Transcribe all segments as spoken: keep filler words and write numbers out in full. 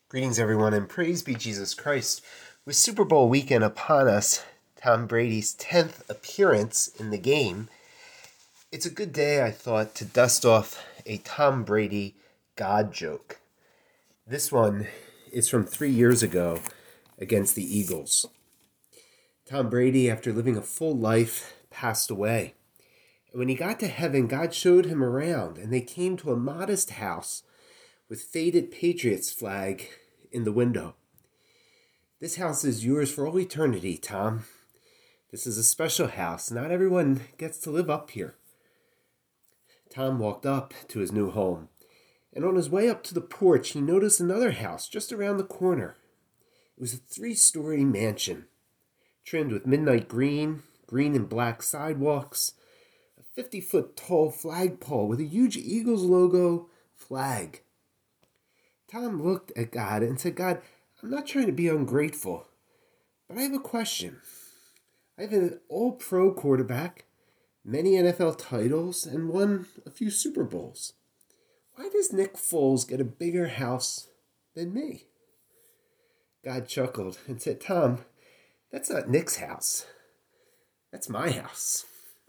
Greetings, everyone, and praise be Jesus Christ. With Super Bowl weekend upon us, Tom Brady's tenth appearance in the game, it's a good day, I thought, to dust off a Tom Brady God joke. This one is from three years ago against the Eagles. Tom Brady, after living a full life, passed away. And when he got to heaven, God showed him around, and they came to a modest house with faded Patriots flag in the window. This house is yours for all eternity, Tom. This is a special house. Not everyone gets to live up here. Tom walked up to his new home, and on his way up to the porch, he noticed another house just around the corner. It was a three-story mansion, trimmed with midnight green, green and black sidewalks, a fifty-foot tall flagpole with a huge Eagles logo flag. Tom looked at God and said, God, I'm not trying to be ungrateful, but I have a question. I have an all-pro quarterback, many N F L titles, and won a few Super Bowls. Why does Nick Foles get a bigger house than me? God chuckled and said, Tom, that's not Nick's house. That's my house.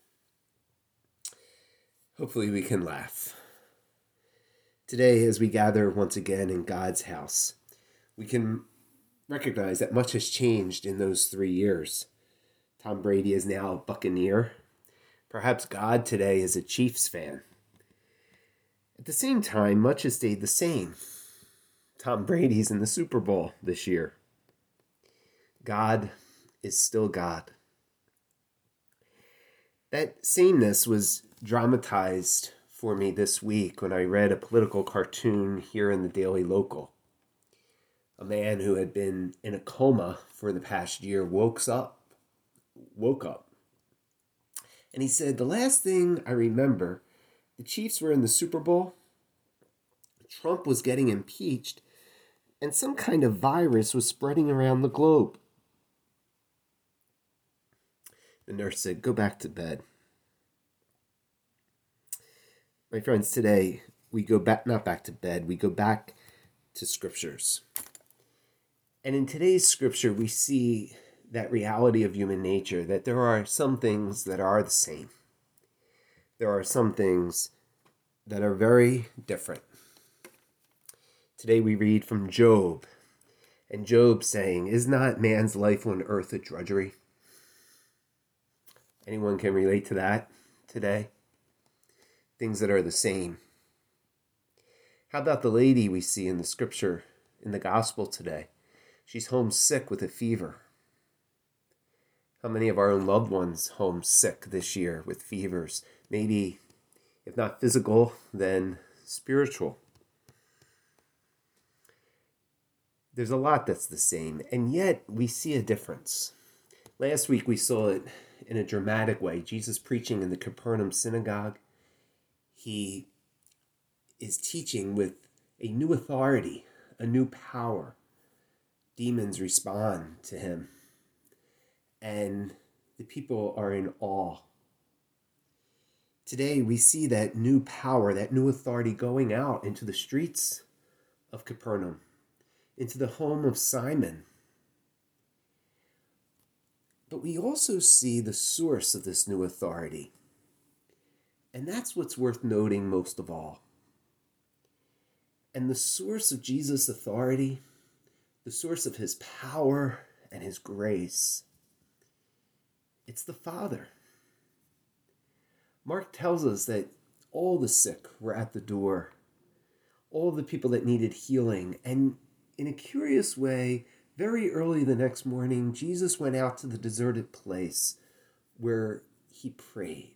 Hopefully we can laugh. Today, as we gather once again in God's house, we can recognize that much has changed in those three years. Tom Brady is now a Buccaneer. Perhaps God today is a Chiefs fan. At the same time, much has stayed the same. Tom Brady's in the Super Bowl this year. God is still God. That sameness was dramatized for me this week when I read a political cartoon here in the Daily Local. A man who had been in a coma for the past year woke up, woke up. And he said, the last thing I remember, the Chiefs were in the Super Bowl, Trump was getting impeached, and some kind of virus was spreading around the globe. The nurse said, go back to bed. My friends, today we go back, not back to bed, we go back to scriptures. And in today's scripture, we see that reality of human nature, that there are some things that are the same. There are some things that are very different. Today we read from Job, and Job saying, is not man's life on earth a drudgery? Anyone can relate to that today? Things that are the same. How about the lady we see in the scripture, in the gospel today? She's homesick with a fever. How many of our own loved ones homesick this year with fevers? Maybe, if not physical, then spiritual. There's a lot that's the same, and yet we see a difference. Last week we saw it in a dramatic way. Jesus preaching in the Capernaum synagogue. He is teaching with a new authority, a new power. Demons respond to him, and the people are in awe. Today we see that new power, that new authority going out into the streets of Capernaum, into the home of Simon. But we also see the source of this new authority. And that's what's worth noting most of all. And the source of Jesus' authority, the source of his power and his grace, it's the Father. Mark tells us that all the sick were at the door, all the people that needed healing. And in a curious way, very early the next morning, Jesus went out to the deserted place where he prayed.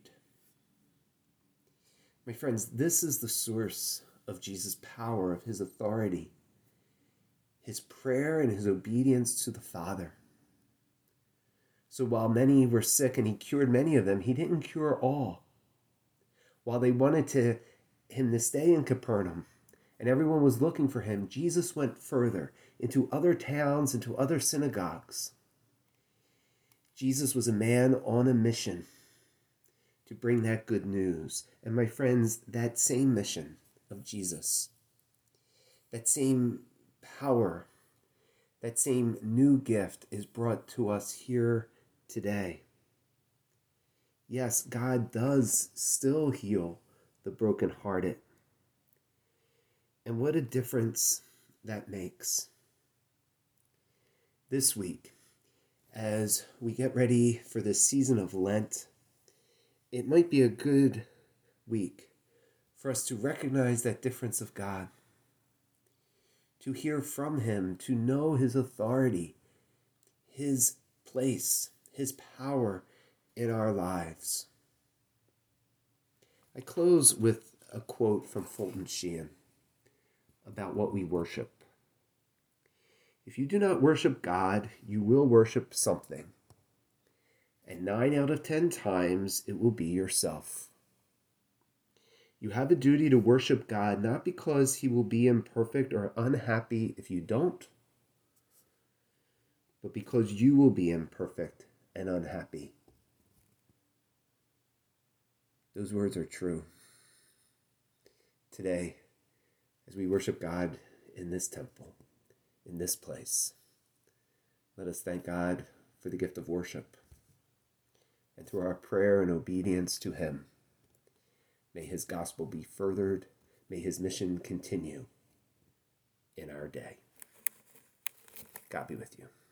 My friends, this is the source of Jesus' power, of his authority, his prayer and his obedience to the Father. So while many were sick and he cured many of them, he didn't cure all. While they wanted to, him to stay in Capernaum and everyone was looking for him, Jesus went further into other towns, into other synagogues. Jesus was a man on a mission to bring that good news. And my friends, that same mission of Jesus, that same power, that same new gift is brought to us here today. Yes, God does still heal the brokenhearted. And what a difference that makes. This week, as we get ready for this season of Lent, it might be a good week for us to recognize that difference of God, to hear from Him, to know His authority, His place, His power in our lives. I close with a quote from Fulton Sheen about what we worship. If you do not worship God, you will worship something. And nine out of ten times, it will be yourself. You have a duty to worship God, not because He will be imperfect or unhappy if you don't, but because you will be imperfect and unhappy. Those words are true. Today, as we worship God in this temple, in this place, let us thank God for the gift of worship. And through our prayer and obedience to Him, may His gospel be furthered. May His mission continue in our day. God be with you.